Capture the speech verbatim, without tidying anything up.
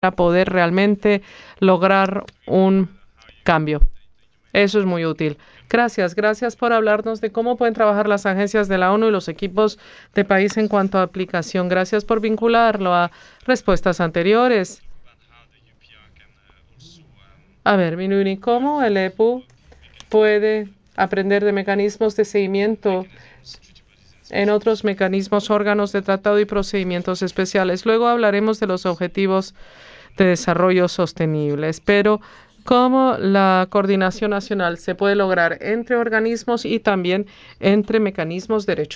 para poder realmente lograr un cambio. Eso es muy útil. Gracias, gracias por hablarnos de cómo pueden trabajar las agencias de la ONU y los equipos de país en cuanto a aplicación. Gracias por vincularlo a respuestas anteriores. A ver, Minuni, ¿cómo el E P U puede aprender de mecanismos de seguimiento en otros mecanismos, órganos de tratado y procedimientos especiales? Luego hablaremos de los objetivos de desarrollo sostenible, pero cómo la coordinación nacional se puede lograr entre organismos y también entre mecanismos de derechos